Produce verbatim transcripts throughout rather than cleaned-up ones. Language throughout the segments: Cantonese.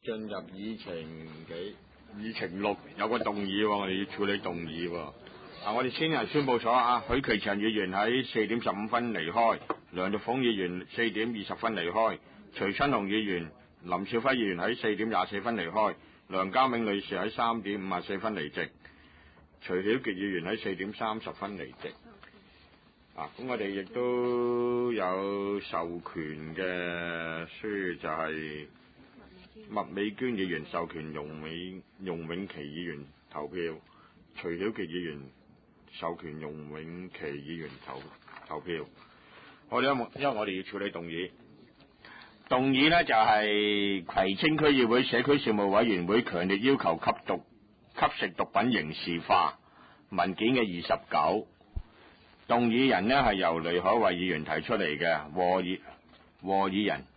進入議程幾議程六有個動議喎，我哋要處理動議喎。啊，我哋先係宣佈咗啊，許其祥議員喺四點十五分離開，梁玉鳳議員四點二十分離開，徐春雄議員、林少輝議員喺四點廿四分離開，梁家銘女士喺三點五十四分離席，徐曉傑議員喺四點三十分離席。啊，咁我哋亦都有授權嘅書，就係麥美娟議員授權容美容永琪議員投票，徐曉傑議員授權容永琪議員投投票。我哋因為因為我哋要處理動議，動議呢就係葵青區議會社區事務委員會強烈要求吸毒吸食毒品刑事化文件嘅二十九。動議人呢係由雷海慧議員提出嚟嘅，和議和議人，誒、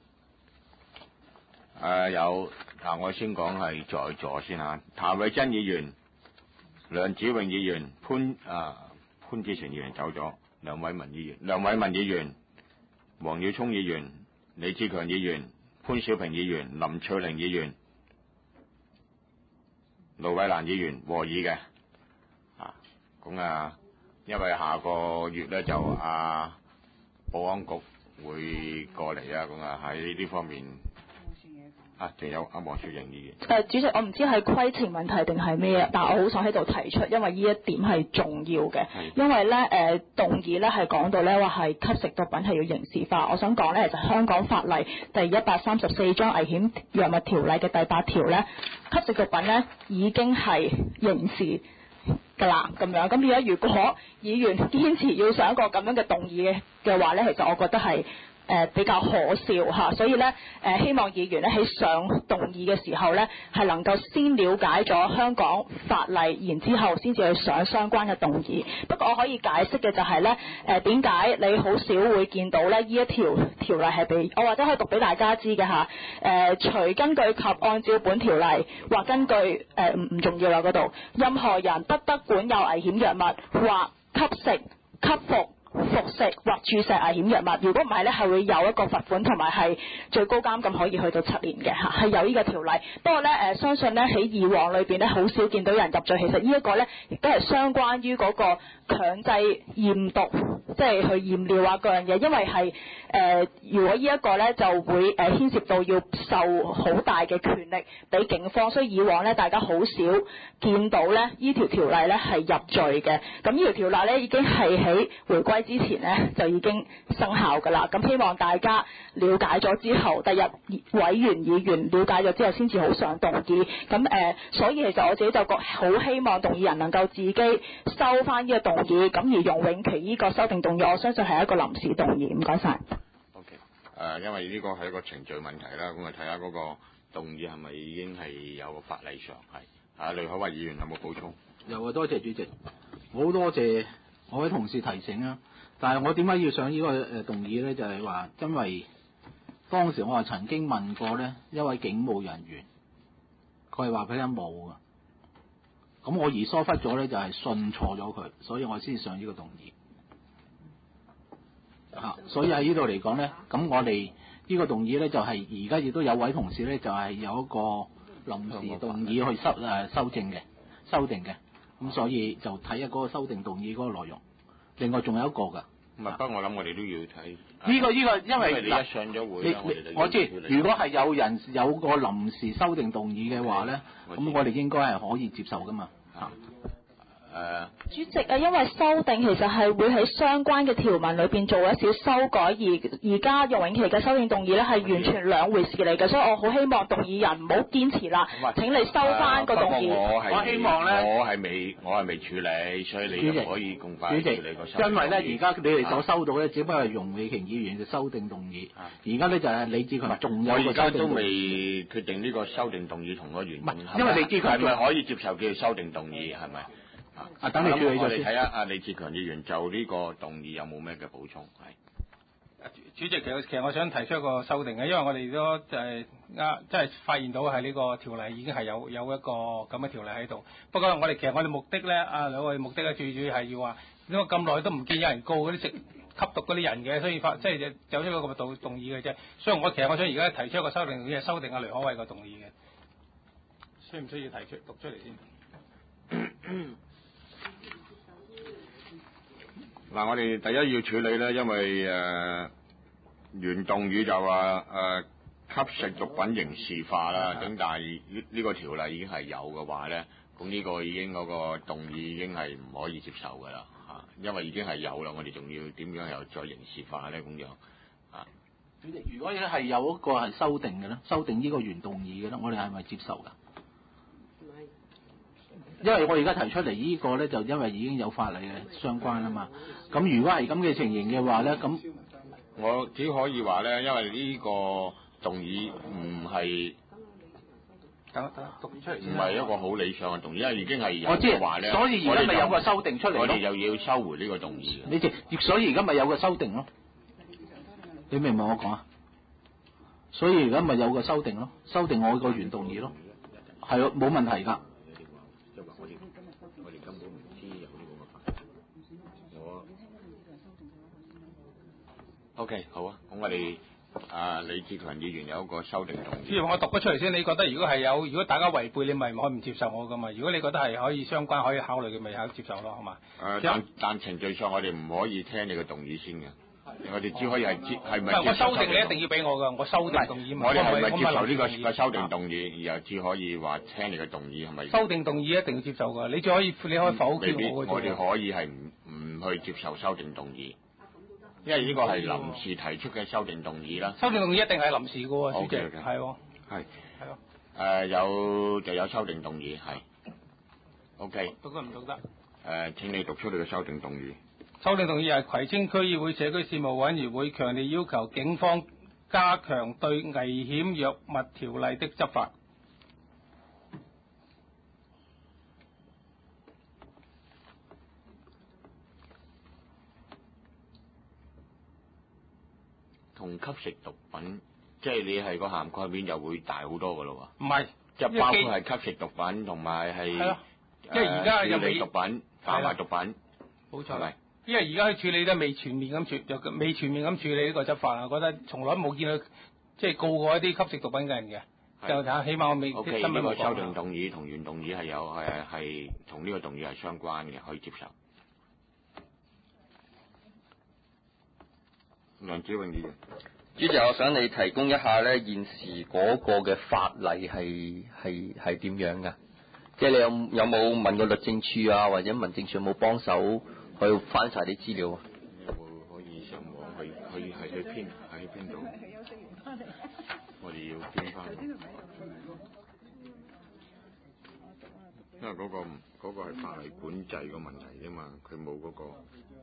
呃、有嗱，我先講係在座先吓，譚慧珍議員、梁子穎議員、潘啊潘志成議員走咗，梁偉文議員、梁偉文議員、黃耀聰議員、李志強議員、潘小平議員、林翠玲議員、盧偉蘭議員和議嘅，啊咁啊。因為下個月咧就啊保安局會過嚟啊，咁啊喺呢方面啊，仲有阿黃雪瑩議員。 誒，主席，我唔知係規程問題定係咩，但係我好想喺度提出，因為呢一點係重要嘅。因為咧誒、呃、動議咧係講到咧話係吸食毒品係要刑事化，我想講咧就香港法例第一百三十四章危險藥物條例嘅第八條咧，吸食毒品咧已經係刑事噶啦，咁樣咁而家如果議員堅持要上一個咁樣嘅動議嘅嘅話咧，其實我覺得係誒、呃、比較可笑嚇，所以咧誒、呃、希望議員咧喺上動議嘅時候咧係能夠先了解咗香港法例，然之後先至去上相關嘅動議。不過我可以解釋嘅就係咧誒點解你好少會見到咧呢一條條例係俾我，或者可以讀俾大家知嘅嚇誒，除根據及按照本條例或根據誒唔唔重要啦嗰度，任何人不得管有危險藥物或吸食、吸服、服食或注射危險藥物，如果唔係咧，係會有一個罰款同埋係最高監禁可以去到七年嘅嚇，係有呢個條例。不過咧誒、呃，相信咧喺以往裏邊咧，好少見到有人入罪。其實呢一個咧，亦都係相關於嗰個強制驗毒，即係去驗尿啊嗰樣嘢，因為係誒、呃，如果呢一個咧就會誒牽、呃、涉到要受好大嘅權力俾警方，所以以往咧大家好少見到咧呢條條例咧係入罪嘅。咁呢條條例咧已經係喺回歸之前咧就已經生效㗎啦，咁希望大家了解咗之後，第日委員議員了解咗之後先至好上動議。咁誒、呃，所以其實我自己就覺好希望動議人能夠自己收翻呢個動議，咁而容永琪呢個修訂動議，我相信係一個臨時動議。唔該晒。 O K，誒，因為呢個係一個程序問題啦，咁啊睇下嗰個動議係咪已經係有個法例上係啊？雷海慧議員有冇補充？ 有啊，多謝主席，好多謝我位同事提醒啊。但係我點解要上呢個誒動議咧？就係話，因為當時我係曾經問過咧一位警務人員，佢係話佢係冇噶，咁我而疏忽咗咧，就係信錯咗佢，所以我先上呢個動議。嚇、啊，所以喺呢度嚟講咧，咁我哋呢個動議咧就係而家亦都有位同事咧就係、是、有一個臨時動議去修誒、呃、修正嘅修訂嘅，咁所以就睇下嗰個修訂動議嗰個內容。另外仲有一個㗎。 唔係，不過我諗我哋都要睇呢個呢個，因為因為你一上咗會，我哋我知，如果係有人有個臨時修訂動議嘅話咧，咁我哋應該係可以接受㗎嘛。嚇。 誒， 主席啊，因為修訂其實係會喺相關嘅條文裏邊做一少修改，而而家容永琪嘅修訂動議咧係完全兩回事嚟嘅，所以我好希望動議人唔好堅持啦，請你收翻個動議。 我我希望咧， 我係未我係未處理，所以你就可以咁快處理個修訂。 因為咧，而家你哋所收到咧，只不過係容永琪議員嘅修訂動議，而家咧就係李志強仲有個修訂動議。我而家都未決定呢個修訂動議同個原因， 因為李志強係咪可以接受叫修訂動議係咪？ 啊，等你處理咗先。我哋睇下阿李志強議員就呢個動議有冇咩嘅補充？係主席，其實其實我想提出一個修訂嘅，因為我哋都就係啱，即係發現到係呢個條例已經係有有一個咁嘅條例喺度。不過我哋其實我哋目的咧，啊兩位目的咧，最主要係要話，因為咁耐都唔見有人告嗰啲食吸毒嗰啲人嘅，所以發即係就走出一個動動議嘅啫。所以我其實我想而家提出一個修訂，係修訂阿雷可偉個動議嘅。 需唔需要提出讀出嚟先？ 嗱，我哋第一要處理咧，因為誒、呃、原動議就話誒、呃、吸食毒品刑事化啦，咁但係呢呢個條例已經係有嘅話咧，咁呢個已經嗰個動議已經係唔可以接受㗎啦嚇，因為已經係有啦，我哋仲要點樣又再刑事化咧咁樣啊？ 主席，如果係有一個係修訂嘅咧，修訂呢個原動議嘅咧，我哋係咪接受㗎？因為我而家提出嚟呢個咧，就因為已經有法例嘅相關啊嘛。咁如果係咁嘅情形嘅話咧，咁我只可以話咧，因為呢個動議唔係等等讀出嚟唔先。 係一個好理想嘅動議，因為已經係有我知嘅話咧， 所以而家咪有個修訂出嚟咯。 我哋又要收回呢個動議。 你哋，所以而家咪有個修訂咯。你明唔明我講啊？所以而家咪有個修訂咯，修訂我個原動議咯，係咯，冇問題㗎。 即係話我哋我哋根本唔知有呢個法。我 OK 好啊，咁我哋啊李志強議員有一個修訂動議。 譬如我讀咗出嚟先，你覺得如果係有，如果大家違背，你咪可以唔接受我噶嘛？如果你覺得係可以相關可以考慮嘅，咪考接受咯，好嘛？ 誒、呃，但但程序上我哋唔可以聽你嘅動議先嘅。我哋只可以係接係咪？ 我修訂你一定要俾我㗎，我修訂動議。 我哋係咪接受呢個個個修訂動議，然後只可以話聽你嘅動議係咪？ 修訂動議一定要接受㗎，你只可以你可以否未必決我嘅。 我哋可以係唔唔去接受修訂動議，因為呢個係臨時提出嘅修訂動議啦。 修訂動議一定係臨時㗎喎，主席 OK，OK 係喎。 係係咯。 誒有就有修訂動議係。OK。 讀得唔讀得？ 誒，請你讀出你嘅修訂動議。 修訂動議係葵青區議會社區事務委員會強烈要求警方加強對危險藥物條例的執法。 同吸食毒品，即係你係個涵蓋面就會大好多㗎咯喎。 唔係， 即係包括係吸食毒品同埋係係咯，因為而家有處理毒品、販賣毒品。 冇錯。 係咪？ 因為而家處理得未全面咁處，就未全面咁處理呢個執法，我覺得從來冇見到即係告過一啲吸食毒品嘅人嘅。就睇下，起碼我未 O K， 新聞呢個修冇講訂動議同原動議係有誒係同呢個動議係相關嘅，可以接受。梁子穎議員， 主席，我想你提供一下咧，現時嗰個嘅法例係係係點樣㗎？即係你有有冇問過律政處啊，或者民政處有冇幫手去翻晒啲資料啊？ 有冇可以上網去去係去編喺邊度？我哋要編翻，因為嗰、嗰個唔嗰、嗰個係法例管制個問題啫嘛，佢冇嗰個。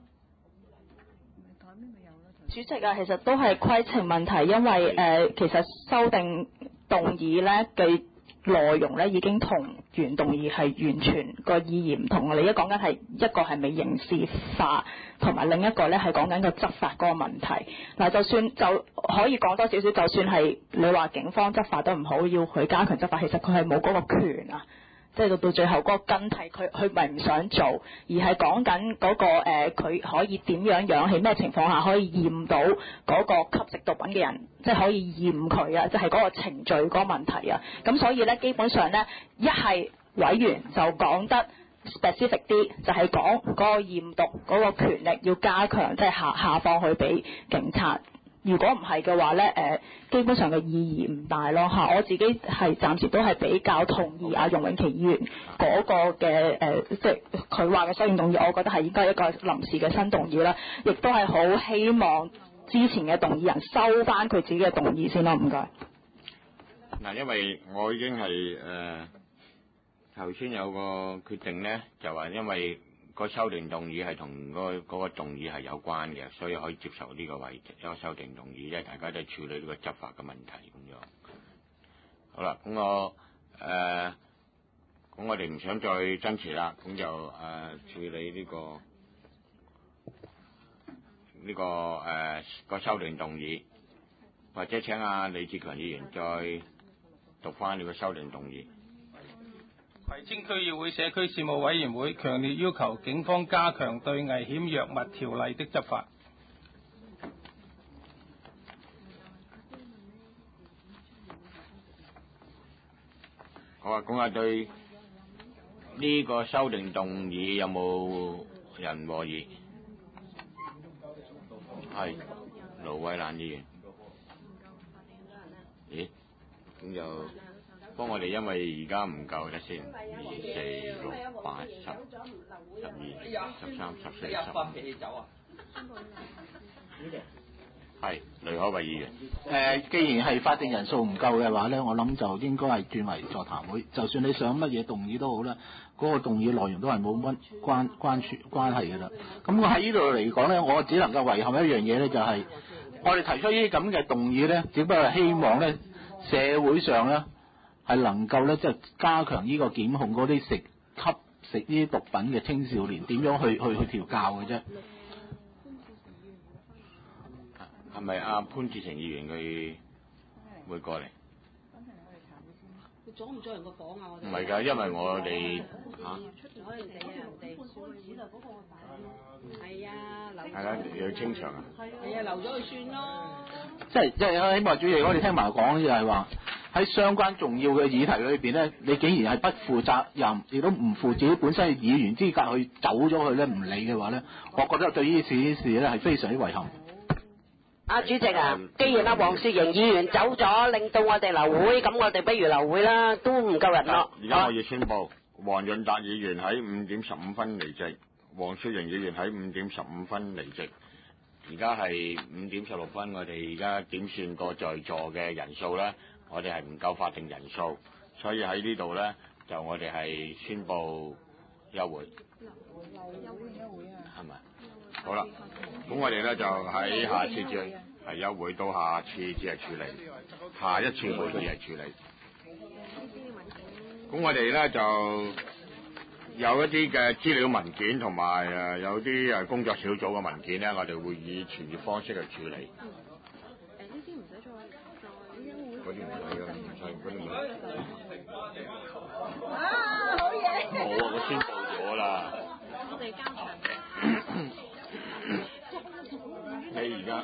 主席啊，其實都係規程問題，因為誒、呃、其實修訂動議咧嘅內容咧已經同原動議係完全個意義唔同。你而家講緊係一個係咪刑事化，同埋另一個咧係講緊個執法嗰個問題。嗱，就算就可以講多少少，就算係你話警方執法都唔好，要佢加強執法，其實佢係冇嗰個權啊。即係到到最後嗰個根係佢佢咪唔想做，而係講緊嗰個佢、呃、可以點樣樣喺咩情況下可以驗到嗰個吸食毒品嘅人，即係可以驗佢啊，即係嗰個程序嗰個問題啊。咁所以咧，基本上咧，一係委員就講得 specific 啲，就係講嗰個驗毒嗰個權力要加強，即係下下放去俾警察。如果唔係嘅話咧，誒、呃、基本上嘅意義唔大咯嚇。我自己係暫時都係比較同意阿容永琪議員嗰個嘅誒、呃，即係佢話嘅修訂動議，我覺得係應該一個臨時嘅新動議啦，亦都係好希望之前嘅動議人收翻佢自己嘅動議先咯，唔該。 嗱，因為我已經係誒頭先有個決定咧，就話因為個修訂動議係同嗰個嗰個動議係有關嘅，所以可以接受呢個為一個修訂動議，因為大家都係處理呢個執法嘅問題咁樣。好啦，咁我誒，咁、呃、我哋唔想再爭持啦，咁就誒、呃、處理呢、這個呢、這個誒、呃、個修訂動議，或者請阿李志強議員再讀翻呢個修訂動議。 葵青區議會社區事務委員會強烈要求警方加強對危險藥物條例的執法。 好， 好啊，講下對呢個修訂動議有冇人和議？係盧偉蘭議員。咦？咁就幫我哋，因為而家唔夠得先，二四六八十十二十三十四十五。係雷可慧議員。 誒、呃，既然係法定人數唔夠嘅話咧，我諗就應該係轉為座談會。就算你想乜嘢動議都好啦，嗰、那個動議內容都係冇乜關關處關係嘅啦。咁我喺呢度嚟講咧，我只能夠遺憾一樣嘢咧，就係、是、我哋提出呢啲咁嘅動議咧，只不過係希望咧社會上咧係能夠咧即係加強呢個檢控嗰啲食吸食呢啲毒品嘅青少年點樣去去去調教嘅啫。 係咪阿潘志成議員佢會過嚟？ 佢阻唔阻人個房啊？我哋唔係㗎，因為我哋嚇。 阻人哋啊！人哋係啊，留。 係啦，要清場啊。 係啊，留咗佢算咯。 即係即係希望主席，我哋聽埋講就係話喺相關重要嘅議題裏邊咧，你竟然係不負責任，亦都唔負自己本身嘅議員資格去走咗去咧，唔理嘅話咧，我覺得對呢次呢事咧係非常之遺憾。 阿主席啊，既然阿黃雪瑩議員走咗，令到我哋留會，咁我哋不如留會啦，都唔夠人咯。 而家我要宣佈，黃潤達議員喺五點十五分離席，黃雪瑩議員喺五點十五分離席。而家係五點十六分，我哋而家點算過在座嘅人數咧？我哋係唔夠法定人數，所以喺呢度咧就我哋係宣佈休會。休會休會啊！係咪？好啦，咁我哋咧就喺下次至係休會，到下次至係處理，下一次會議係處理。咁我哋咧就有一啲嘅資料文件同埋誒有啲誒工作小組嘅文件咧，我哋會以傳閱方式去處理。誒呢啲唔使再再嗰啲唔使㗎，唔使嗰啲唔使。啊！好嘢！冇啊，我宣佈咗啦。我哋交場。你而家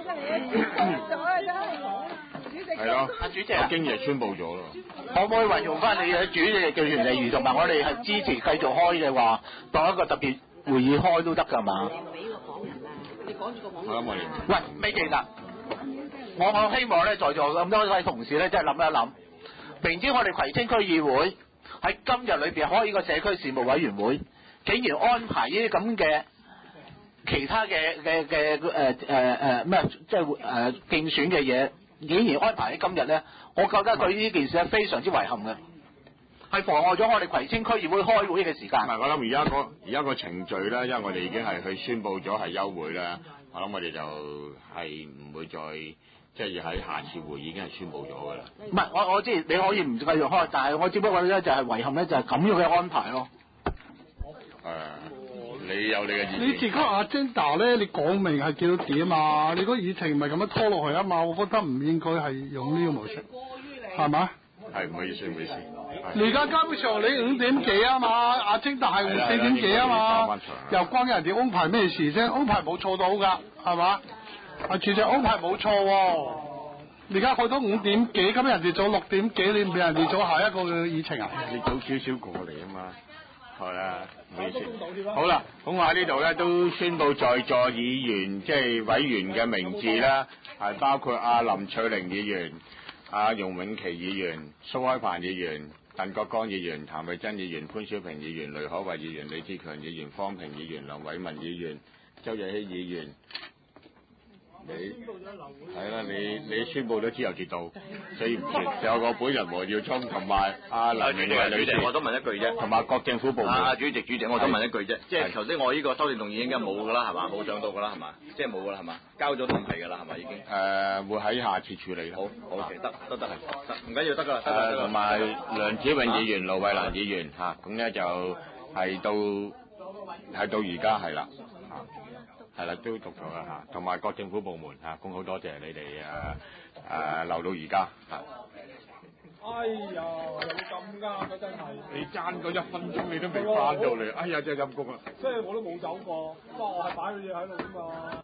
係咯， 阿主席啊， 經已宣佈咗咯。 可唔可以運用翻你嘅主席嘅權利，同埋我哋係支持繼續開嘅話，當一個特別會議開都得㗎嘛？ 俾個房人啊！你講住個房。 好啦，我哋。 喂，美記嗱，我我希望咧，在座咁多位同事咧，即係諗一諗，明知我哋葵青區議會喺今日裏邊開呢個社區事務委員會，竟然安排呢啲咁嘅。其他嘅嘅嘅誒誒誒咩，即係誒競選嘅嘢，竟然安排喺今日咧，我覺得對呢件事係非常之遺憾嘅，係妨礙咗我哋葵青區議會開會嘅時間。 唔係，我諗而家個而家個程序咧，因為我哋已經係去宣佈咗係休會啦，我諗我哋就係唔會再即係喺下次會議已經係宣佈咗㗎啦。 唔係，我我知你可以唔繼續開，但係我只不過咧就係遺憾咧，就係咁樣嘅安排咯。 誒、呃。你有你嘅意見。 你自己阿 agenda 咧，你講明係幾多點啊？你個議程唔係咁樣拖落去啊嘛，我覺得唔應該係用呢個模式，係嘛？ 係，唔好意思，唔好意思。 而家基本上你五點幾啊嘛，阿 agenda 係四點幾啊嘛，又關人哋安排咩事啫？安排冇錯到㗎，係嘛？阿主席安排冇錯喎，而家去到五點幾，咁人哋做六點幾，你唔俾人哋做下一個嘅議程啊？ 你早少少過嚟啊嘛。係啦，唔好意思。好啦，咁我喺呢度咧都宣佈在座議員即係委員嘅名字啦，係包括阿林翠玲議員、阿容永琪議員、蘇開鵬議員、鄧國江議員、譚慧珍議員、潘小平議員、雷可慧議員、李志強議員、方平議員、梁偉文議員、周日希議員。你係啦，你你宣佈咗自由節度，所以唔算。有個本人黃耀聰同埋阿梁明慧女士， 我都問一句啫， 同埋各政府部門。 啊，主席主席，我想問一句啫，即係頭先我呢個修訂動議應該冇㗎啦，係嘛？冇上到㗎啦，係嘛？即係冇㗎啦，係嘛？交咗都唔係㗎啦，係咪已經？誒、呃，會喺下次處理啦。 好，好，得得得係，得唔緊要得㗎啦。 誒，同埋梁子穎議員、盧慧蘭議員嚇，咁咧就係到係到而家係啦。係啦，都讀咗啦嚇，同埋各政府部門嚇，咁好多謝你哋誒誒留到而家嚇。 哎呀，有咁啱啊！真係你爭嗰一分鐘你都未翻到嚟，哎呀真係陰公啊！ 即係我都冇走過，不過我係擺咗嘢喺度啫嘛。